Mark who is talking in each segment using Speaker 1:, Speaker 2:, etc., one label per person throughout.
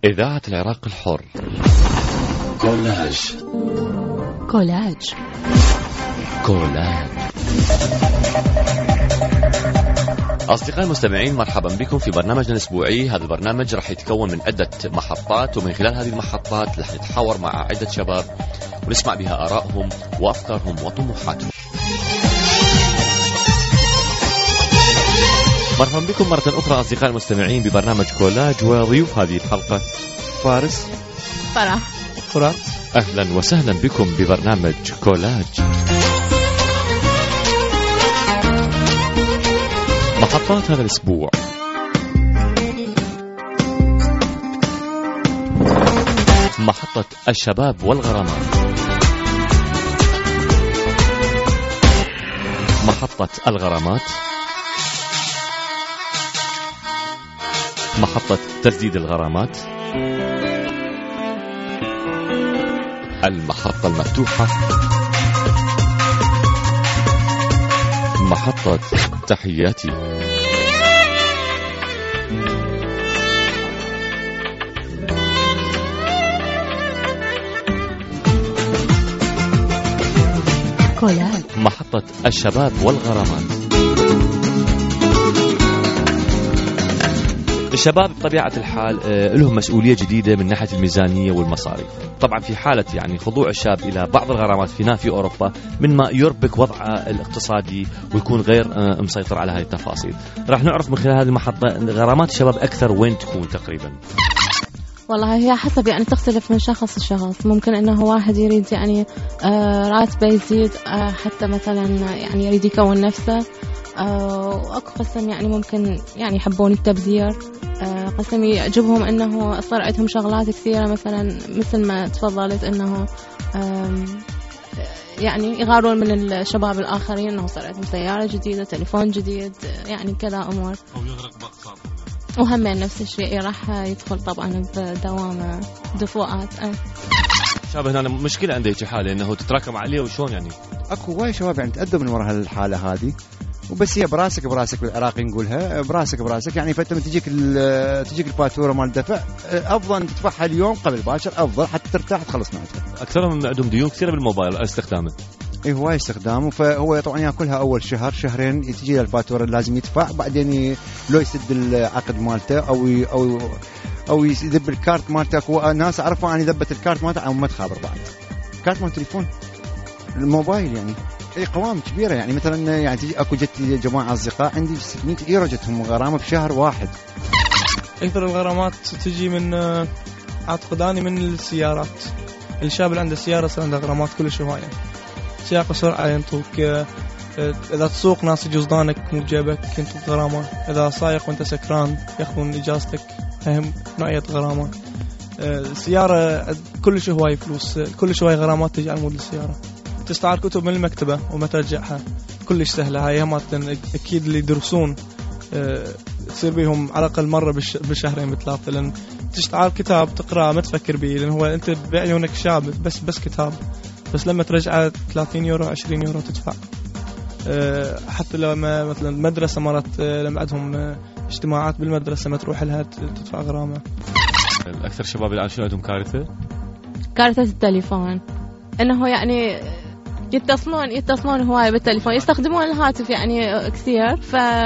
Speaker 1: إذاعة العراق الحر. كولاج.
Speaker 2: كولاج.
Speaker 1: كولاج. أصدقائي المستمعين، مرحبا بكم في برنامجنا الأسبوعي. هذا البرنامج راح يتكون من عدة محطات، ومن خلال هذه المحطات راح نتحاور مع عدة شباب ونسمع بها آرائهم وأفكارهم وطموحاتهم. مرحبا بكم مرة أخرى أصدقائي المستمعين ببرنامج كولاج، وضيوف هذه الحلقة
Speaker 3: فارس،
Speaker 2: فرح،
Speaker 3: فرات.
Speaker 1: أهلا وسهلا بكم ببرنامج كولاج. محطات هذا الأسبوع: محطة الشباب والغرامات، محطة الغرامات، محطة تسديد الغرامات، المحطة المفتوحة، محطة تحياتي.
Speaker 2: كولاج.
Speaker 1: محطة الشباب والغرامات. الشباب بطبيعة الحال لهم مسؤولية جديدة من ناحية الميزانية والمصاريف. طبعا في حالة يعني خضوع الشاب إلى بعض الغرامات في أوروبا، من ما يربك وضعه الاقتصادي ويكون غير مسيطر على هذه التفاصيل. راح نعرف من خلال هذه المحطة غرامات الشباب أكثر وين تكون تقريبا.
Speaker 2: والله هي حسب يعني تختلف من شخص لشخص. ممكن انه واحد يريد يعني راتبه يزيد، حتى مثلا يعني يريد يكون نفسه، واكو قسم يعني ممكن يعني يحبون التبذير، قسم يعجبهم انه صار عندهم شغلات كثيرة، مثلا مثل ما تفضلت انه يعني يغارون من الشباب الاخرين انه صار عندهم سيارة جديدة، تليفون جديد، يعني كذا امور،
Speaker 3: او يغرق باقساط.
Speaker 2: وهم نفس الشيء راح يدخل طبعا بدوام دفوعات.
Speaker 1: شاب هنا مشكلة عنده هيك حالة انه تتراكم عليه، وشون يعني
Speaker 3: اكو وايد شباب يعني تأدب من وراء هالحالة هذه، وبس هي براسك بالعراقي نقولها براسك يعني. فانت تجيك الفاتوره مال الدفع، افضل تدفعها اليوم قبل باكر، افضل حتى ترتاح تخلص معك.
Speaker 1: اكثرهم من عندهم ديون كثيره بالموبايل استخدامه.
Speaker 3: اي هواي استخدامه، فهو طبعا ياكلها اول شهر شهرين، تجي الفاتوره اللي لازم يدفع، بعدين لو يسد العقد مالته او يذب الكارت مالته. ناس عرفوا عن يذبت الكارت مالته او ما تخابر بعد كارت مال تليفون الموبايل يعني. اي قوام كبيره يعني. مثلا يعني تجي اكو جت جماعه اصدقاء عندي 600 ايرو جتهم غرامه بشهر واحد.
Speaker 4: اكثر الغرامات تجي من اعتقداني من السيارات. الشاب اللي عنده سياره صار عنده غرامات كلش هوايه. سياقه سرعه ينطوك، اذا تسوق ناس جزدانك مو بجيبك ينطوك غرامه، اذا سايق وانت سكران ياخذون اجازتك، هم نوعيه غرامه. السياره كلش هواي فلوس، كلش هواي غرامات تجي على مود السياره. تستعار كتب من المكتبة وما ترجعها كلش سهلة. هاي همات أكيد اللي يدرسون تصير بيهم على الأقل مرة بالشهرين بثلاثة، لأن تستعار كتاب تقرأ ما تفكر به، لأن هو أنت بعيونك شاب بس كتاب، بس لما ترجع 30 يورو 20 يورو تدفع. حتى لما مثلا مدرسة مرات لما عندهم اجتماعات بالمدرسة ما تروح لها تدفع غرامة.
Speaker 1: الأكثر شباب الآن شو عندهم
Speaker 2: كارثة التليفون، إنه يعني يتصلون هواي بالتليفون، يستخدمون الهاتف يعني كثير،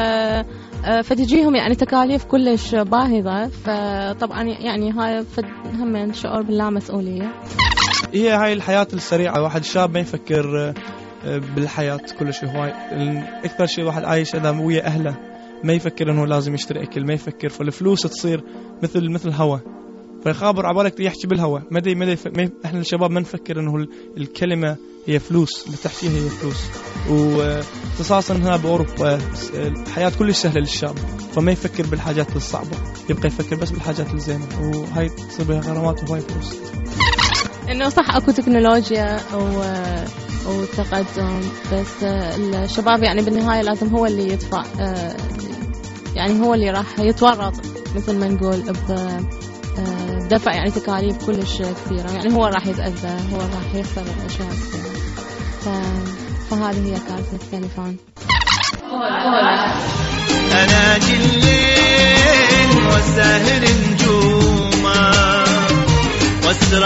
Speaker 2: فتجيهم يعني تكاليف كلش باهظة. فطبعا يعني هاي هم شعور باللامسؤولية.
Speaker 4: هي هاي الحياة السريعة، واحد شاب ما يفكر بالحياة كلش هواي. أكثر شيء واحد عايش إذا ويا أهله ما يفكر إنه لازم يشتري أكل، ما يفكر، فالفلوس تصير مثل هوا، فيخابر عبالك يحكي بالهواء. احنا الشباب ما نفكر انه الكلمه هي فلوس، اللي تحكيها هي فلوس. وخصوصا هنا باوروبا الحياه كلش سهله للشاب، فما يفكر بالحاجات الصعبه، يبقى يفكر بس بالحاجات الزينه، وهاي تصير بها غرامات وهاي فلوس.
Speaker 2: انه صح اكو تكنولوجيا او تقدم، بس الشباب يعني بالنهايه لازم هو اللي يدفع، يعني هو اللي راح يتورط مثل ما نقول دفع يعني تكاليف كلش كثيرة، يعني هو راح يتأذى، هو راح يخسر أشياء كثيرة. فهذه هي كارثة التليفون.
Speaker 5: أنا جلين والسهر نجوما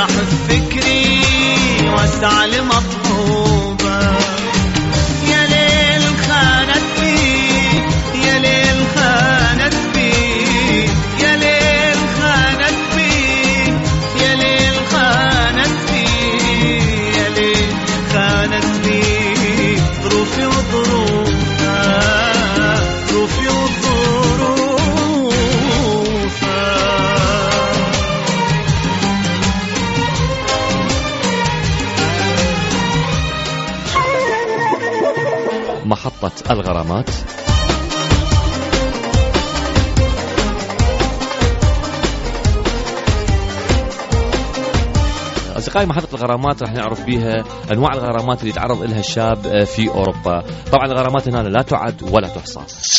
Speaker 5: راح بفكري واسعى لمطلوبة. يا ليل خانت بي، يا ليل خانت بي، يا ليل خانت بي، يا ليل خانت بي، يا ليل خانت بي. ظروفي وظروفها، ظروفي وظروفها.
Speaker 1: محطة الغرامات. أصدقائي، محطة الغرامات راح نعرف بيها أنواع الغرامات اللي يتعرض لها الشاب في أوروبا. طبعا الغرامات هنا لا تعد ولا تحصى.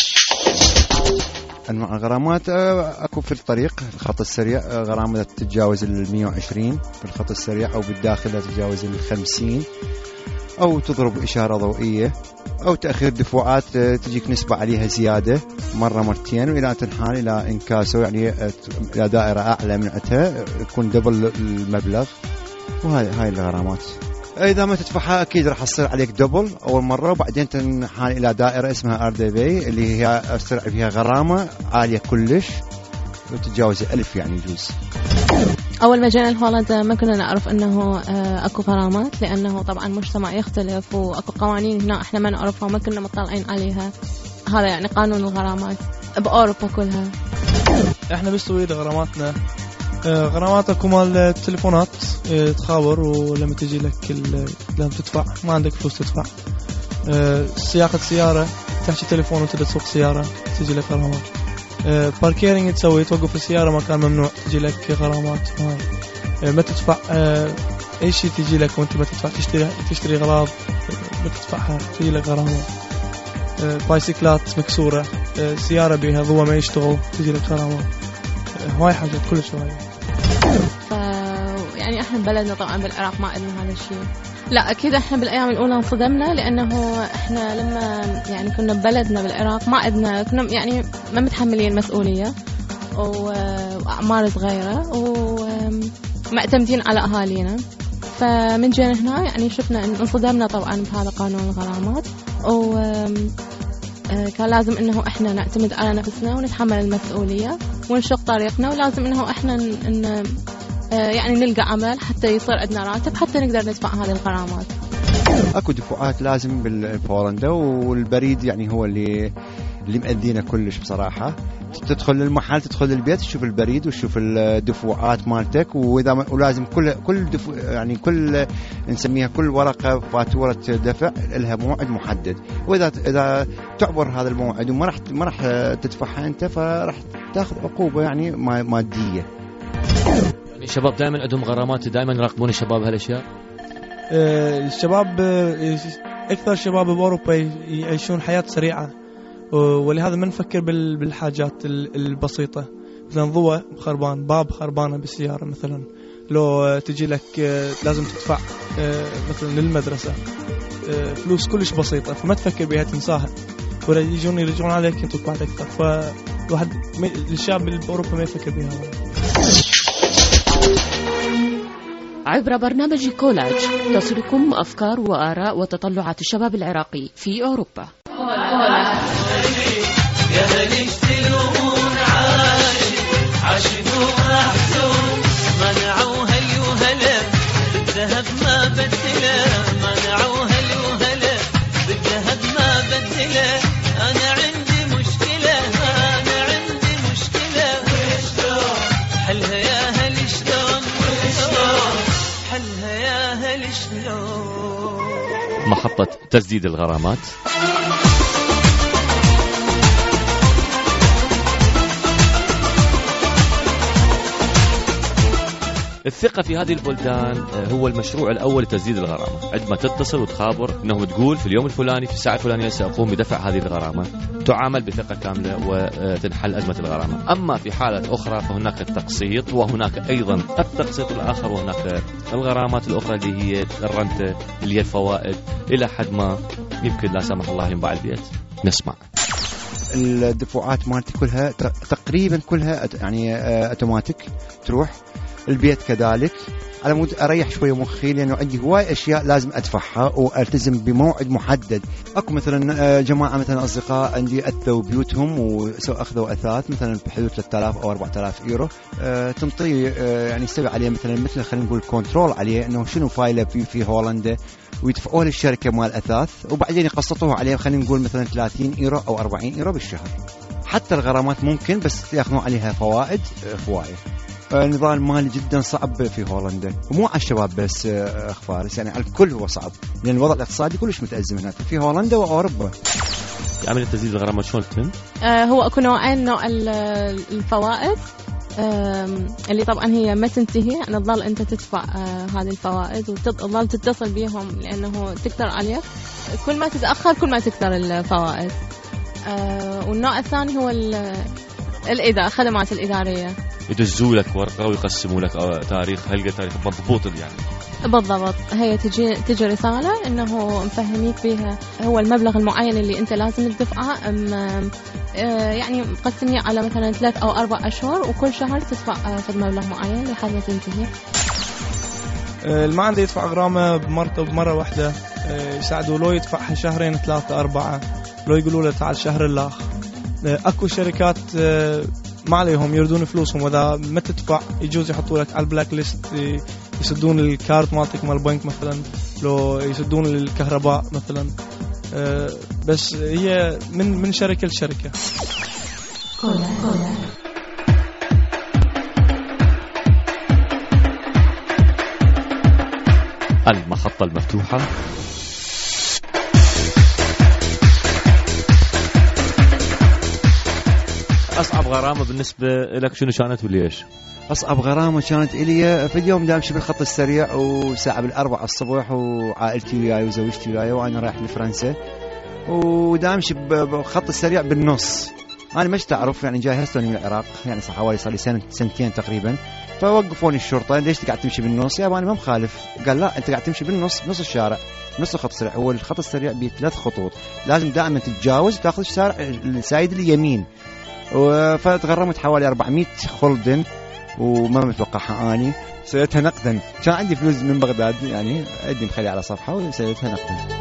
Speaker 3: أنواع الغرامات أكو في الطريق الخط السريع غرامة تتجاوز 120 في الخط السريع، أو بالداخل تتجاوز 50، أو تضرب إشارة ضوئية، أو تأخير دفوعات تجيك نسبة عليها زيادة مرة مرتين، وإلى تنحال إلى إنكاسو يعني إلى دائرة أعلى من عتها يكون دبل المبلغ. وهاي الغرامات إذا ما تدفعها أكيد راح تصير عليك دبل أول مرة، وبعدين تنحال إلى دائرة اسمها RDB اللي هي أصير فيها غرامة عالية كلش وتتجاوز 1000 يعني يجوز.
Speaker 2: أول ما جينا لهولندا ما كنا نعرف أنه أكو غرامات، لأنه طبعا مجتمع يختلف وأكو قوانين هنا إحنا ما نعرفها وما كنا مطلعين عليها. هذا يعني قانون الغرامات بأوروبا كلها.
Speaker 4: إحنا بالسويد غراماتنا غرامات أكو مال التليفونات، تخابر ولما تجي لك لما تدفع ما عندك فلوس تدفع. سياقة سيارة، تحكي تليفون وتدى تسوق سيارة تجي لك غرامات. باركيرينج تسوي توقف السيارة مكان ممنوع تجي لك غرامات. ما تدفع أي شيء تجي لك وأنت ما تدفع، تشتري غراض ما تدفعها تجي لك غرامات. بايسيكلات مكسورة، سيارة بها ضوء ما يشتغل تجي لك غرامات. هواي حاجات كلش هواي.
Speaker 2: يعني احنا بلدنا طبعا بالعراق ما عندنا هذا الشيء. لا اكيد احنا بالايام الاولى انصدمنا، لانه احنا لما يعني كنا ببلدنا بالعراق ما عندنا، كنا يعني ما متحملين مسؤوليه واعمار صغيره ومعتمدين على اهالينا. فمن جينا هنا يعني شفنا انصدمنا طبعا بهذا قانون الغرامات، كان لازم انه احنا نعتمد على نفسنا ونتحمل المسؤوليه ونشق طريقنا، ولازم انه احنا يعني نلقى عمل حتى يصير عندنا راتب حتى نقدر ندفع هذه الغرامات.
Speaker 3: اكو دفعات لازم بالبولندا، والبريد يعني هو اللي مأذينا كلش بصراحه. تدخل المحل، تدخل البيت، تشوف البريد وتشوف الدفوعات مالتك، ولازم كل يعني كل نسميها كل ورقه فاتوره دفع لها موعد محدد، واذا تعبر هذا الموعد وما راح تدفعها انت فراح تاخذ عقوبه يعني ماديه.
Speaker 1: يعني الشباب دائما عندهم غرامات، دائما يراقبون الشباب هالاشياء.
Speaker 4: الشباب اكثر شباب باوروبا يعيشون حياه سريعه، ولهذا ما نفكر بالحاجات البسيطة، مثلا ضوء خربان، باب خربانة بالسيارة مثلا، لو تجي لك لازم تدفع مثلا للمدرسة فلوس كلش بسيطة، فما تفكر بها تنساها، ولا يرجعون عليك ينطوك بعد أكثر. فالواحد الشاب بأوروبا ما يفكر بها.
Speaker 6: عبر برنامج كولاج تصلكم أفكار وآراء وتطلعات الشباب العراقي في أوروبا.
Speaker 5: يا هل يشتلون عاشق ومحزون، منعوا هل وهلا بالذهب ما بدله، منعوا هل وهلا بالذهب ما بدله. أنا عندي مشكلة، أنا عندي مشكلة، حلها يا هل شلون، حلها يا هل شلون.
Speaker 1: محطة تسديد الغرامات. الثقة في هذه البلدان هو المشروع الأول لتسديد الغرامة. عندما تتصل وتخابر أنه تقول في اليوم الفلاني في الساعة الفلانية سأقوم بدفع هذه الغرامة، تعامل بثقة كاملة وتنحل أزمة الغرامة. أما في حالة أخرى فهناك التقسيط، وهناك أيضا التقسيط الآخر، وهناك الغرامات الأخرى اللي هي الرنتة اللي هي الفوائد، إلى حد ما يمكن لا سمح الله ينباع البيت. نسمع.
Speaker 3: الدفوعات مالتي كلها تقريبا كلها يعني اوتوماتيك، تروح البيت كذلك على مود اريح شويه مخي، لانه عندي هواي اشياء لازم ادفعها والتزم بموعد محدد. اكو مثلا جماعه مثلا اصدقاء عندي اثوا بيوتهم واخذوا اثاث مثلا بحدود 3000 او 4000 يورو، تنطيه يعني يسوي عليه مثل خلينا نقول كنترول عليه انه شنو فايله في هولندا، ويدفعوه للشركه مال الاثاث، وبعدين يقسطوه عليه خلينا نقول مثلا 30 يورو او 40 يورو بالشهر. حتى الغرامات ممكن بس ياخذون عليها فوائد هوايه. نظام مالي جدا صعب في هولندا، ومو على الشباب بس فارس، يعني على الكل هو صعب، لان الوضع الاقتصادي كلش متأزم هناك في هولندا واوروبا.
Speaker 1: عملية تسديد الغرامات شلون تتم؟
Speaker 2: هو اكو نوعين، نوع الفوائد اللي طبعا هي ما تنتهي، يعني تظل انت تدفع هذه الفوائد وتظل تتصل بيهم لانه تكثر عليك، كل ما تتاخر كل ما تكثر الفوائد. والنوع الثاني هو الخدمات الاداريه،
Speaker 1: يدزوا لك ورقه ويقسموا لك تاريخ، هلقى تاريخ مضبوط يعني.
Speaker 2: بالضبط، هي تجي رساله انه مفهميك بها هو المبلغ المعين اللي انت لازم تدفعه، يعني مقسميه على مثلا 3 أو 4 أشهر، وكل شهر تدفع في مبلغ معين لحد ما تنتهي.
Speaker 4: اللي ما عنده يدفع غرامه بمره واحده، يساعدوا له يدفعها شهرين 3 4، لو يقولوا له تعال شهر الاخر. اكو شركات ما عليهم يردون فلوسهم، واذا ما تدفع يجوز يحطوا لك على البلاك ليست، يسدون الكارت مالتك مال البنك مثلا، لو يسدون الكهرباء مثلا. بس هي من شركه لشركه.
Speaker 1: المحطة المفتوحة. أصعب غرامة بالنسبة لك شنو كانت وليش؟
Speaker 3: أصعب غرامة كانت إلي في اليوم دامشي بالخط السريع، وساعة 4 الصبح، وعائلتي وياي وزوجتي وياي، وأنا رايح لفرنسا، ودامشي بخط السريع بالنص. أنا مش تعرف يعني جاي هستوني من العراق، يعني صح حوالي صار لي سنتين تقريبا. فوقفوني الشرطة، ليش قاعد تمشي بالنص؟ يا أنا ما مخالف. قال لا، أنت قاعد تمشي بالنص، نص الشارع، نص الخط السريع. هو الخط السريع ب3 خطوط، لازم دائما تتجاوز وتاخذ السايد اليمين. فتغرمت حوالي 400 خلدن، وما متوقعها أني سويتها نقدا. كان عندي فلوس من بغداد، يعني أدي مخلي على صفحة وسويتها نقدا.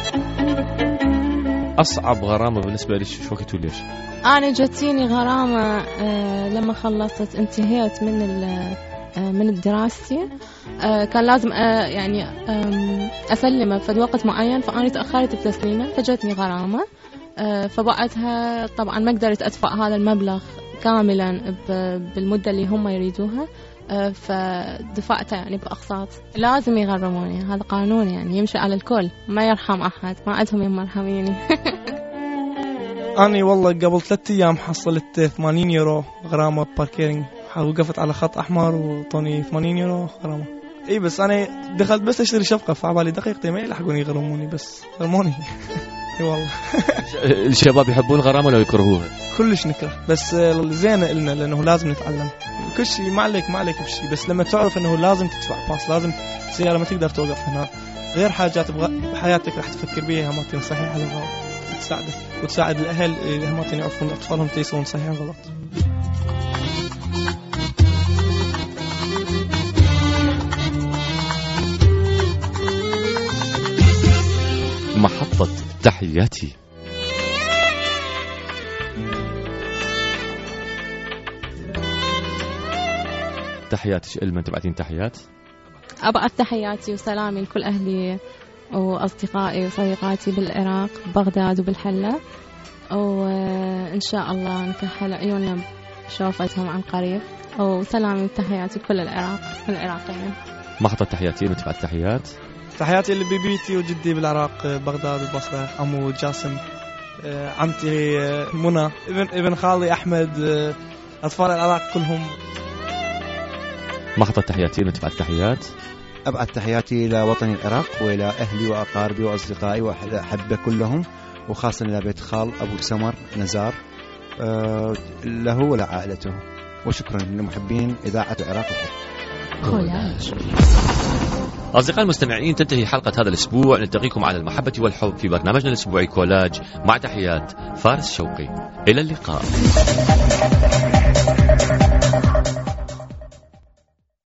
Speaker 1: أصعب غرامة بالنسبة لي شو وقت وليش؟
Speaker 2: أنا جتيني غرامة لما خلصت، انتهيت من دراستي، كان لازم يعني أسلمه في وقت معين، فأنا تأخرت بتسليمه فجتني غرامة. فبعدها طبعا ما قدرت أدفع هذا المبلغ كاملا بالمدة اللي هم يريدوها، فدفعتها يعني بأقساط. لازم يغرموني، هذا قانون يعني يمشي على الكل، ما يرحم أحد، ما عندهم يمرحميني.
Speaker 4: أنا والله قبل 3 أيام حصلت 80 يورو غرامة باركيرينج، وقفت على خط أحمر وطوني 80 يورو غرامة. إيه بس أنا دخلت بس أشتري شفقة، فعبالي دقيقتين ما يلحقوني يغرموني، بس غرموني. إيه والله.
Speaker 1: الشباب يحبون الغرامة ولا يكرهوها؟
Speaker 4: كلش نكره، بس زينة إلنا لأنه لازم نتعلم كل شيء. ما عليك بشيء، بس لما تعرف أنه لازم تدفع باص، لازم السيارة ما تقدر توقف هنا، غير حاجات بحياتك راح تفكر بيها هماتين صحيح ولا غلط، تساعدك وتساعد الأهل اللي هماتين يعرفون أطفالهم تيسون صحيح ولا غلط.
Speaker 1: محطة تحياتي. تحياتي إلما تبعتين تحيات؟
Speaker 2: أبعث تحياتي وسلامي لكل أهلي وأصدقائي وصديقاتي بالعراق، ببغداد وبالحلة، وإن شاء الله نكحل عيوننا بشوفتهم عن قريب، وسلامي وتحياتي لكل العراق والعراقيين.
Speaker 1: محطة تحياتي إلما تبعت تحيات؟
Speaker 4: تحياتي لبيبيتي وجدي بالعراق بغداد والبصرة، عمو جاسم، عمتي منى، ابن خالي أحمد، أطفال العراق كلهم.
Speaker 1: محطة تحياتي إلما تبعت تحيات؟
Speaker 3: أبعث تحياتي إلى وطني العراق وإلى أهلي وأقاربي وأصدقائي وأحبة كلهم، وخاصة إلى بيت خال أبو سمر نزار له ولعائلته. وشكرا لمحبين إذاعة العراق.
Speaker 1: أصدقائي المستمعين، تنتهي حلقة هذا الأسبوع. نلتقيكم على المحبة والحب في برنامجنا الأسبوعي كولاج، مع تحيات فارس شوقي. إلى اللقاء.